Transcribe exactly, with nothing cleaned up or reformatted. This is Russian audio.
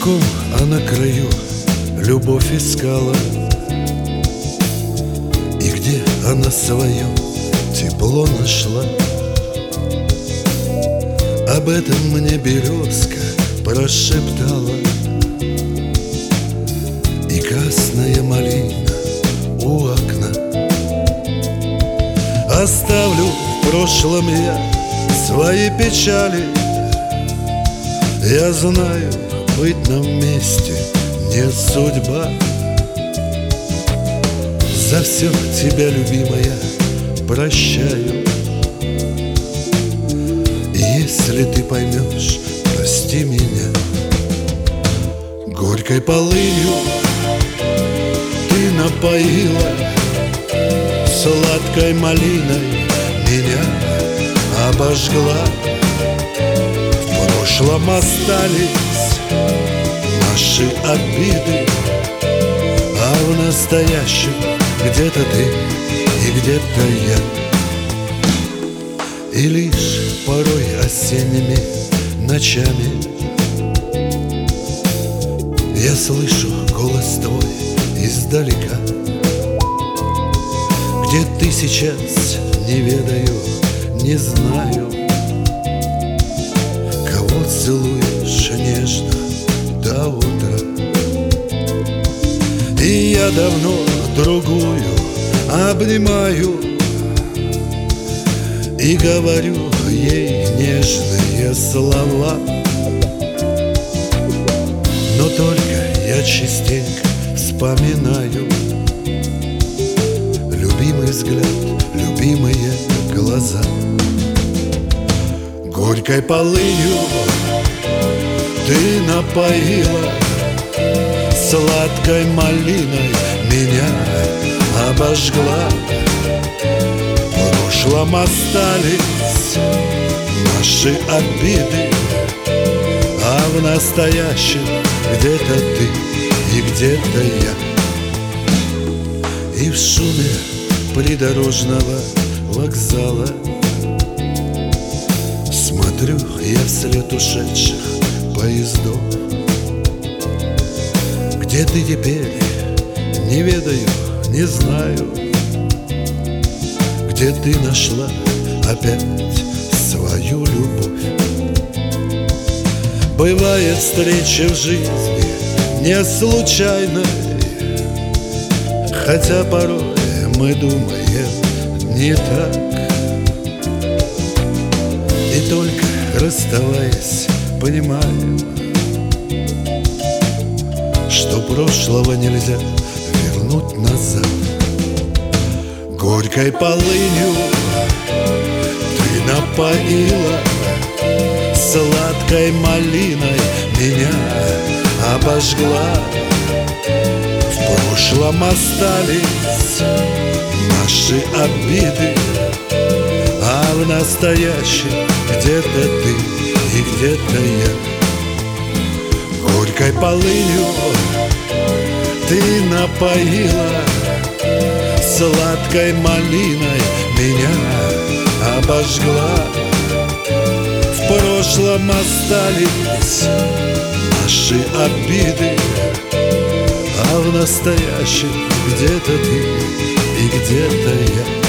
Тайком, а на краю любовь искала. И где она свое тепло нашла? Об этом мне березка прошептала. И красная малина у окна. Оставлю в прошлом я свои печали. Я знаю, быть нам вместе не судьба. За все тебя, любимая, прощаю. И если ты поймешь, прости меня. Горькой полынью ты напоила, сладкой малиной меня обожгла. В прошлом остались наши обиды, а в настоящем где-то ты и где-то я. И лишь порой осенними ночами я слышу голос твой издалека. Где ты сейчас, не ведаю, не знаю. Кого целуешь нежно до утра. И я давно другую обнимаю и говорю ей нежные слова. Но только я частенько вспоминаю любимый взгляд, любимые глаза. Горькой полынью ты напоила, сладкой малиной меня обожгла. В прошлом остались наши обиды, а в настоящем где-то ты и где-то я. И в шуме придорожного вокзала смотрю я вслед ушедших поездов. Где ты теперь, не ведаю, не знаю. Где ты нашла опять свою любовь? Бывает встреча в жизни не случайной, хотя порой мы думаем не так. И только расставаясь, понимаем, что прошлого нельзя вернуть назад. Горькой полынью ты напоила, сладкой малиной меня обожгла. В прошлом остались наши обиды, а в настоящем где-то ты и где-то я. Горькой полынью ты напоила, сладкой малиной меня обожгла. В прошлом остались наши обиды, а в настоящем где-то ты и где-то я.